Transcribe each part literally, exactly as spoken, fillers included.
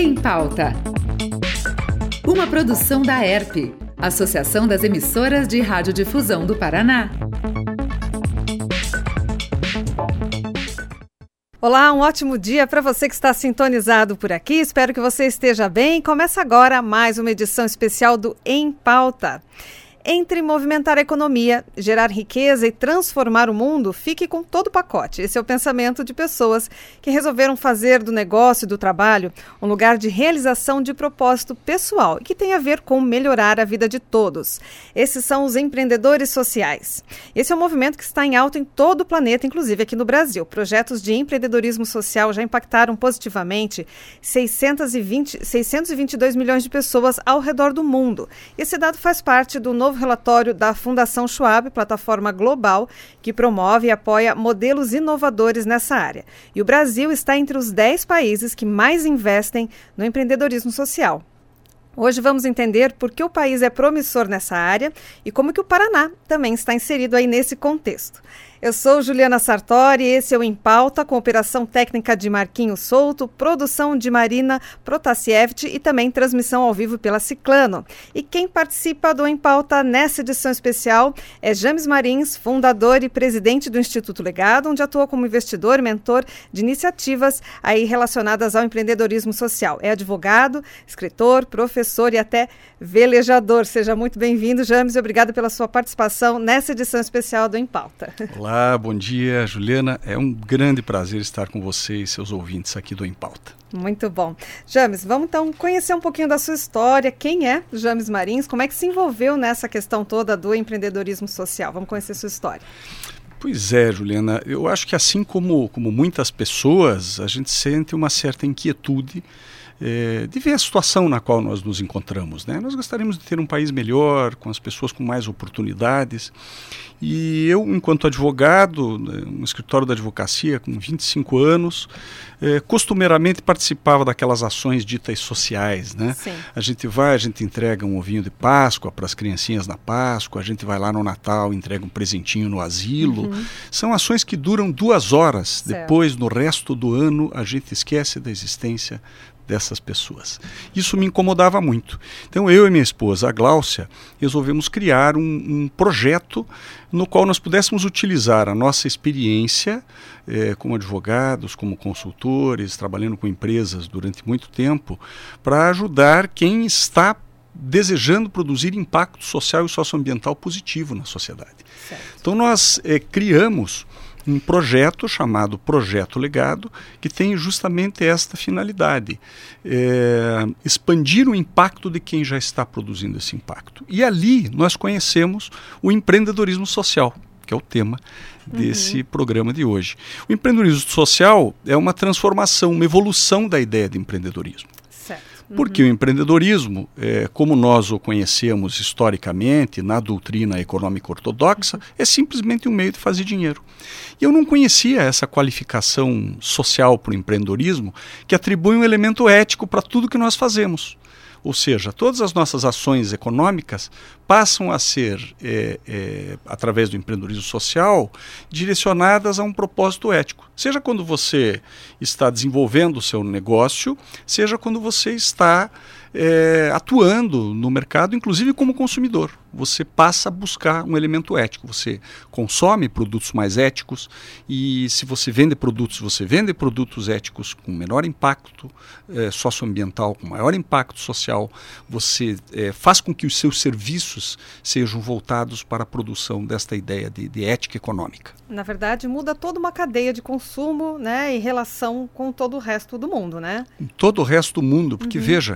Em Pauta. Uma produção da E R P, Associação das Emissoras de Radiodifusão do Paraná. Olá, um ótimo dia para você que está sintonizado por aqui. Espero que você esteja bem. Começa agora mais uma edição especial do Em Pauta. Entre movimentar a economia, gerar riqueza e transformar o mundo, fique com todo o pacote. Esse é o pensamento de pessoas que resolveram fazer do negócio e do trabalho um lugar de realização de propósito pessoal e que tem a ver com melhorar a vida de todos. Esses são os empreendedores sociais. Esse é um movimento que está em alta em todo o planeta, inclusive aqui no Brasil. Projetos de empreendedorismo social já impactaram positivamente seiscentos e vinte, seiscentos e vinte e dois milhões de pessoas ao redor do mundo. Esse dado faz parte do novo relatório da Fundação Schwab, plataforma global que promove e apoia modelos inovadores nessa área. E o Brasil está entre os dez países que mais investem no empreendedorismo social. Hoje vamos entender por que o país é promissor nessa área e como que o Paraná também está inserido aí nesse contexto. Eu sou Juliana Sartori, esse é o Em Pauta, com operação técnica de Marquinhos Souto, produção de Marina Protasiewicz e também transmissão ao vivo pela Ciclano. E quem participa do Em Pauta nessa edição especial é James Marins, fundador e presidente do Instituto Legado, onde atua como investidor e mentor de iniciativas aí relacionadas ao empreendedorismo social. É advogado, escritor, professor e até velejador. Seja muito bem-vindo, James, e obrigado pela sua participação nessa edição especial do Em Pauta. Olá, bom dia, Juliana. É um grande prazer estar com você e seus ouvintes aqui do Em Pauta. Muito bom. James, vamos então conhecer um pouquinho da sua história. Quem é James Marins? Como é que se envolveu nessa questão toda do empreendedorismo social? Vamos conhecer sua história. Pois é, Juliana. Eu acho que assim como, como muitas pessoas, a gente sente uma certa inquietude É, de ver a situação na qual nós nos encontramos, né? Nós gostaríamos de ter um país melhor, com as pessoas com mais oportunidades. E eu, enquanto advogado, um escritório da advocacia com vinte e cinco anos, é, costumeiramente participava daquelas ações ditas sociais, né? Sim. A gente vai, a gente entrega um ovinho de Páscoa para as criancinhas na Páscoa, a gente vai lá no Natal, entrega um presentinho no asilo. Uhum. São ações que duram duas horas. Certo. Depois, no resto do ano, a gente esquece da existência dessas pessoas. Isso me incomodava muito. Então eu e minha esposa, a Gláucia, resolvemos criar um, um projeto no qual nós pudéssemos utilizar a nossa experiência eh, como advogados, como consultores, trabalhando com empresas durante muito tempo, para ajudar quem está desejando produzir impacto social e socioambiental positivo na sociedade. Certo. Então nós eh, criamos um projeto chamado Projeto Legado, que tem justamente esta finalidade, é, expandir o impacto de quem já está produzindo esse impacto. E ali nós conhecemos o empreendedorismo social, que é o tema desse uhum. programa de hoje. O empreendedorismo social é uma transformação, uma evolução da ideia de empreendedorismo. Porque uhum. o empreendedorismo, é, como nós o conhecemos historicamente na doutrina econômica ortodoxa, uhum. é simplesmente um meio de fazer dinheiro. E eu não conhecia essa qualificação social para o empreendedorismo que atribui um elemento ético para tudo que nós fazemos. Ou seja, todas as nossas ações econômicas passam a ser, é, é, através do empreendedorismo social, direcionadas a um propósito ético. Seja quando você está desenvolvendo o seu negócio, seja quando você está é, atuando no mercado, inclusive como consumidor. Você passa a buscar um elemento ético. Você consome produtos mais éticos e se você vende produtos, você vende produtos éticos com menor impacto é, socioambiental, com maior impacto social. Você é, faz com que os seus serviços sejam voltados para a produção desta ideia de, de ética econômica. Na verdade, muda toda uma cadeia de consumo, né, em relação com todo o resto do mundo, né? Com todo o resto do mundo, porque uhum. veja,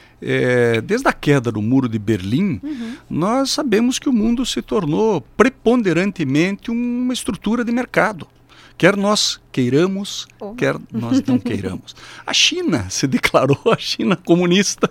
É, desde a queda do Muro de Berlim, uhum. nós sabemos que o mundo se tornou preponderantemente uma estrutura de mercado. Quer nós queiramos, oh. quer nós não queiramos. A China se declarou, a China comunista,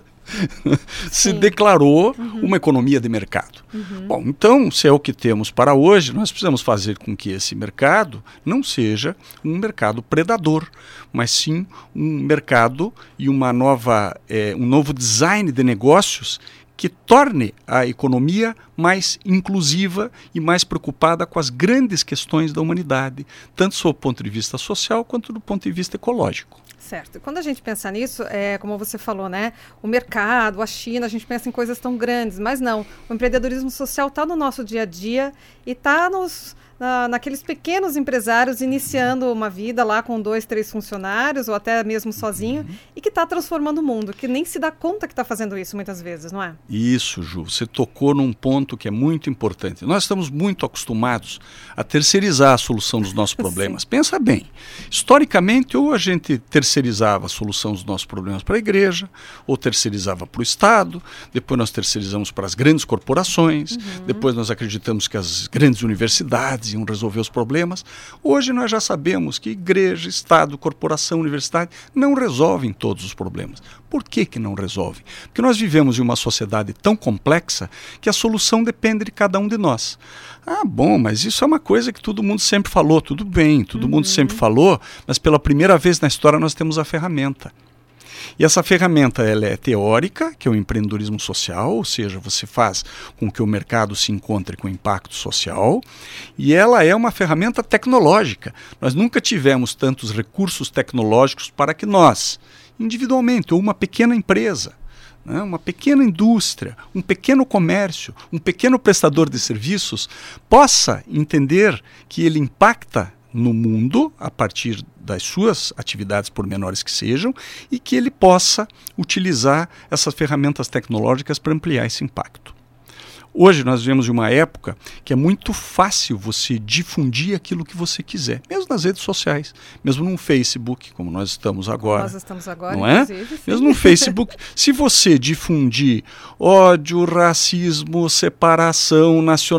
se Sim. declarou uhum. uma economia de mercado. Uhum. Bom, então, se é o que temos para hoje, nós precisamos fazer com que esse mercado não seja um mercado predador, mas sim um mercado e uma nova, é, um novo design de negócios que torne a economia mais inclusiva e mais preocupada com as grandes questões da humanidade, tanto sob o ponto de vista social quanto do ponto de vista ecológico. Certo. Quando a gente pensa nisso, é, como você falou, né? O mercado, a China, a gente pensa em coisas tão grandes, mas não. O empreendedorismo social está no nosso dia a dia e está nos... Na, naqueles pequenos empresários iniciando uma vida lá com dois, três funcionários ou até mesmo sozinho uhum. e que está transformando o mundo, que nem se dá conta que está fazendo isso muitas vezes, não é? Isso, Ju, você tocou num ponto que é muito importante. Nós estamos muito acostumados a terceirizar a solução dos nossos problemas. Pensa bem, historicamente ou a gente terceirizava a solução dos nossos problemas para a igreja, ou terceirizava para o Estado, depois nós terceirizamos para as grandes corporações, uhum. depois nós acreditamos que as grandes universidades iam resolver os problemas. Hoje nós já sabemos que igreja, Estado, corporação, universidade não resolvem todos os problemas. Por que que não resolvem? Porque nós vivemos em uma sociedade tão complexa que a solução depende de cada um de nós. Ah, bom, mas isso é uma coisa que todo mundo sempre falou. Tudo bem, todo uhum. mundo sempre falou, mas pela primeira vez na história nós temos a ferramenta. E essa ferramenta ela é teórica, que é o empreendedorismo social, ou seja, você faz com que o mercado se encontre com impacto social, e ela é uma ferramenta tecnológica. Nós nunca tivemos tantos recursos tecnológicos para que nós, individualmente, ou uma pequena empresa, né, uma pequena indústria, um pequeno comércio, um pequeno prestador de serviços, possa entender que ele impacta no mundo a partir das suas atividades, por menores que sejam, e que ele possa utilizar essas ferramentas tecnológicas para ampliar esse impacto. Hoje nós vivemos em uma época que é muito fácil você difundir aquilo que você quiser, mesmo nas redes sociais, mesmo no Facebook, como nós estamos agora. Nós estamos agora, não é? Mesmo no Facebook. Se você difundir ódio, racismo, separação,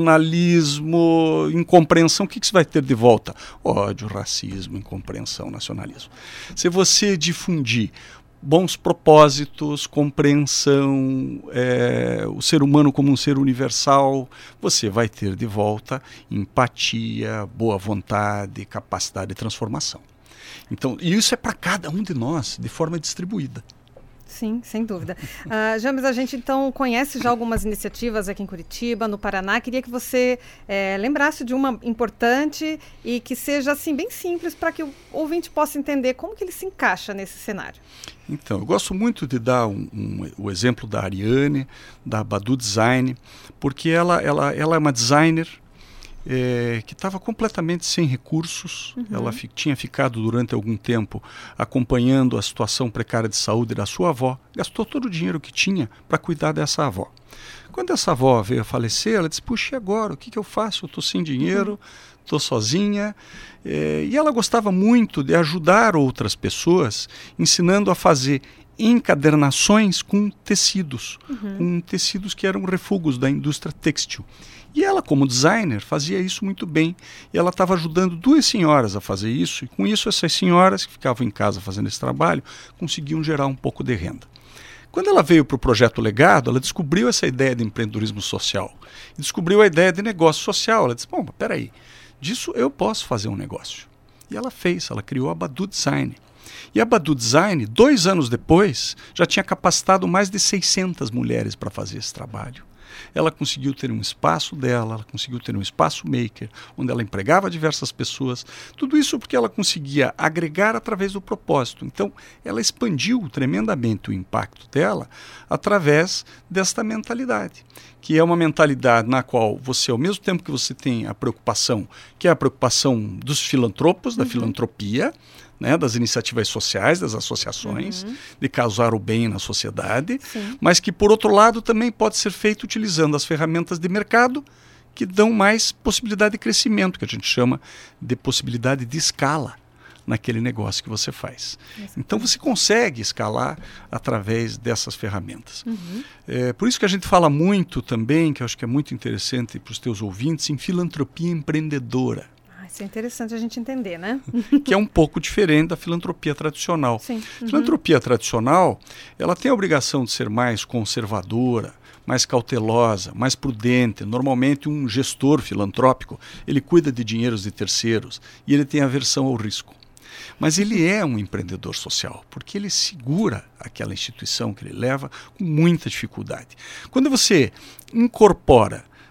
nacionalismo, incompreensão, o que, que você vai ter de volta? Ódio, racismo, incompreensão, nacionalismo. Se você difundir bons propósitos, compreensão, é, o ser humano como um ser universal, você vai ter de volta empatia, boa vontade, capacidade de transformação. Então, e isso é para cada um de nós, de forma distribuída. Sim, sem dúvida. Uh, James, a gente então conhece já algumas iniciativas aqui em Curitiba, no Paraná. Queria que você é, lembrasse de uma importante e que seja assim bem simples para que o ouvinte possa entender como que ele se encaixa nesse cenário. Então, eu gosto muito de dar um, um, o exemplo da Ariane, da Badu Design, porque ela, ela, ela é uma designer É, que estava completamente sem recursos. Uhum. Ela fi, tinha ficado durante algum tempo acompanhando a situação precária de saúde da sua avó, gastou todo o dinheiro que tinha para cuidar dessa avó. Quando essa avó veio a falecer, ela disse, puxa, e agora? O que, que eu faço? Eu estou sem dinheiro, estou uhum. sozinha. É, e ela gostava muito de ajudar outras pessoas, ensinando a fazer encadernações com tecidos, uhum. com tecidos que eram refugos da indústria têxtil. E ela, como designer, fazia isso muito bem. E ela estava ajudando duas senhoras a fazer isso, e com isso essas senhoras que ficavam em casa fazendo esse trabalho, conseguiam gerar um pouco de renda. Quando ela veio para o Projeto Legado, ela descobriu essa ideia de empreendedorismo social. E descobriu a ideia de negócio social. Ela disse, bom, peraí, disso eu posso fazer um negócio. E ela fez, ela criou a Badu Design. E a Badu Design, dois anos depois, já tinha capacitado mais de seiscentas mulheres para fazer esse trabalho. Ela conseguiu ter um espaço dela, ela conseguiu ter um espaço maker, onde ela empregava diversas pessoas. Tudo isso porque ela conseguia agregar através do propósito. Então, ela expandiu tremendamente o impacto dela através desta mentalidade, que é uma mentalidade na qual você, ao mesmo tempo que você tem a preocupação, que é a preocupação dos filantropos, da uhum. filantropia, né, das iniciativas sociais, das associações, uhum. de causar o bem na sociedade, Sim. mas que, por outro lado, também pode ser feito utilizando as ferramentas de mercado que dão mais possibilidade de crescimento, que a gente chama de possibilidade de escala naquele negócio que você faz. Exatamente. Então, você consegue escalar através dessas ferramentas. Uhum. É, por isso que a gente fala muito também, que eu acho que é muito interessante para os teus ouvintes, em filantropia empreendedora. Isso é interessante a gente entender, né? Que é um pouco diferente da filantropia tradicional. Sim. Uhum. Filantropia tradicional, ela tem a obrigação de ser mais conservadora, mais cautelosa, mais prudente. Normalmente um gestor filantrópico, ele cuida de dinheiros de terceiros e ele tem aversão ao risco. Mas ele é um empreendedor social, porque ele segura aquela instituição que ele leva com muita dificuldade. Quando você incorpora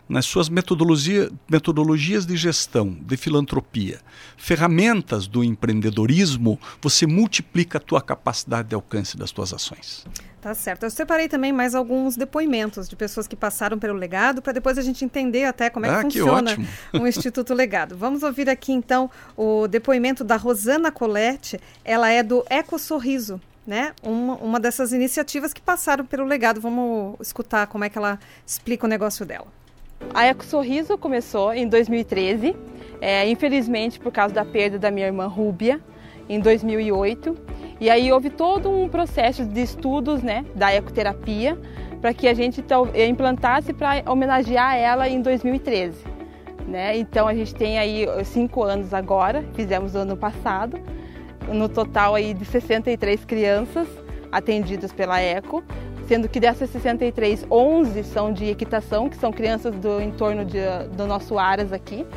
nas suas metodologia, metodologias de gestão, de filantropia, ferramentas do empreendedorismo, você multiplica a tua capacidade de alcance das tuas ações. Tá certo. Eu separei também mais alguns depoimentos de pessoas que passaram pelo Legado, para depois a gente entender até como é que ah, funciona que o Instituto Legado. Vamos ouvir aqui então o depoimento da Rosana Colette. Ela é do Eco Sorriso, né? Uma, uma dessas iniciativas que passaram pelo Legado. Vamos escutar como é que ela explica o negócio dela. A Eco Sorriso começou em dois mil e treze, é, infelizmente por causa da perda da minha irmã Rúbia, em dois mil e oito. E aí houve todo um processo de estudos, né, da ecoterapia para que a gente implantasse para homenagear ela em dois mil e treze. Né? Então a gente tem aí cinco anos agora, fizemos no ano passado, no total aí de sessenta e três crianças atendidas pela Eco, sendo que dessas sessenta e três, onze são de equitação, que são crianças do entorno de, do nosso Aras aqui.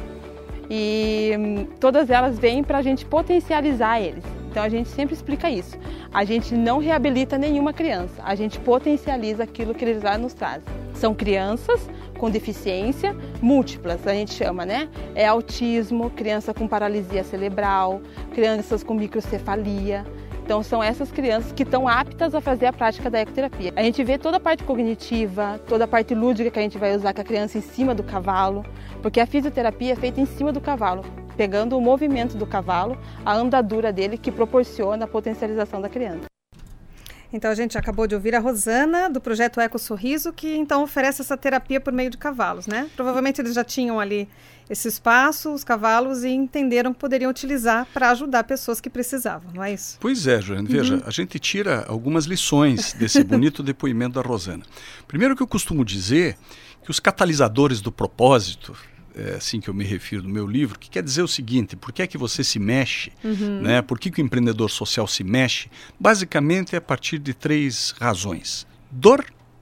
E hum, todas elas vêm para a gente potencializar eles. Então a gente sempre explica isso. A gente não reabilita nenhuma criança, a gente potencializa aquilo que eles já nos trazem. São crianças com deficiência múltiplas, a gente chama, né? É autismo, criança com paralisia cerebral, crianças com microcefalia. Então são essas crianças que estão aptas a fazer a prática da ecoterapia. A gente vê toda a parte cognitiva, toda a parte lúdica que a gente vai usar com a criança em cima do cavalo, porque a fisioterapia é feita em cima do cavalo, pegando o movimento do cavalo, a andadura dele, que proporciona a potencialização da criança. Então a gente acabou de ouvir a Rosana, do projeto Eco Sorriso, que então oferece essa terapia por meio de cavalos, né? Provavelmente eles já tinham ali esse espaço, os cavalos, e entenderam que poderiam utilizar para ajudar pessoas que precisavam, não é isso? Pois é, Joana. Veja, uhum. a gente tira algumas lições desse bonito depoimento da Rosana. Primeiro que eu costumo dizer que os catalisadores do propósito, é assim que eu me refiro no meu livro, que quer dizer o seguinte: por que é que você se mexe, uhum. né? Por que que o empreendedor social se mexe? Basicamente é a partir de três razões: dor,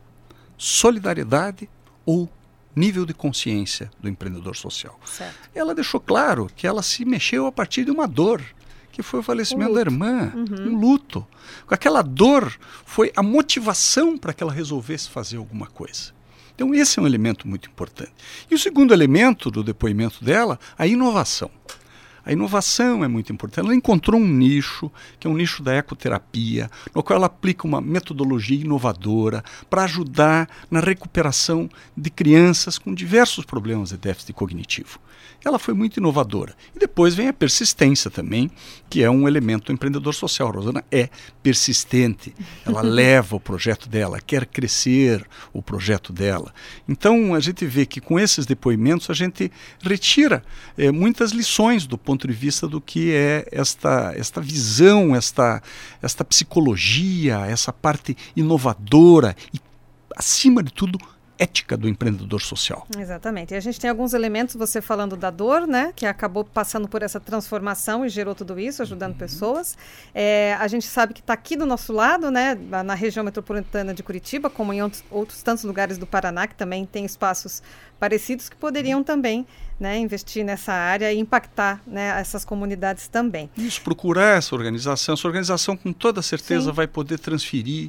solidariedade ou nível de consciência do empreendedor social. Certo. Ela deixou claro que ela se mexeu a partir de uma dor, que foi o falecimento um da irmã, uhum. um luto. Aquela dor foi a motivação para que ela resolvesse fazer alguma coisa. Então esse é um elemento muito importante. E o segundo elemento do depoimento dela, a inovação. A inovação é muito importante. Ela encontrou um nicho, que é um nicho da ecoterapia, no qual ela aplica uma metodologia inovadora para ajudar na recuperação de crianças com diversos problemas de déficit cognitivo. Ela foi muito inovadora. E depois vem a persistência também, que é um elemento do empreendedor social. A Rosana é persistente, ela leva o projeto dela, quer crescer o projeto dela. Então a gente vê que com esses depoimentos a gente retira é, muitas lições do ponto de vista do que é esta, esta visão, esta, esta psicologia, essa parte inovadora e, acima de tudo, ética do empreendedor social. Exatamente. E a gente tem alguns elementos, você falando da dor, né, que acabou passando por essa transformação e gerou tudo isso, ajudando uhum. pessoas. É, a gente sabe que está aqui do nosso lado, né, na região metropolitana de Curitiba, como em outros, outros tantos lugares do Paraná, que também tem espaços parecidos, que poderiam também, né, investir nessa área e impactar, né, essas comunidades também. Isso, procurar essa organização. Essa organização, com toda certeza, Sim. vai poder transferir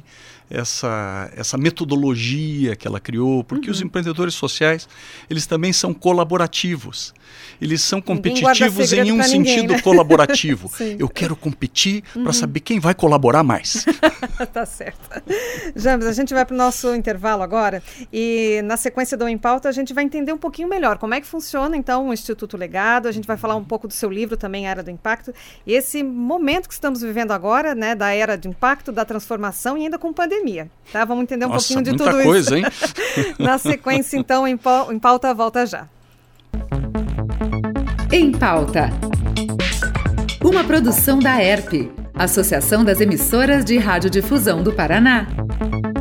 essa, essa metodologia que ela criou, porque uhum. os empreendedores sociais, eles também são colaborativos. Eles são competitivos em um sentido ninguém, né? colaborativo. Eu quero competir uhum. para saber quem vai colaborar mais. Tá certo. James, a gente vai para o nosso intervalo agora e na sequência do Em Pauta a gente vai entender um pouquinho melhor como é que funciona então o Instituto Legado. A gente vai falar um pouco do seu livro também, Era do Impacto, e esse momento que estamos vivendo agora, né, da era de impacto, da transformação e ainda com pandemia, tá? Vamos entender um Nossa, pouquinho de muita tudo coisa, isso. Hein? Na sequência então, Em Pauta volta já. Em Pauta. Uma produção da E R P, Associação das Emissoras de Radiodifusão do Paraná.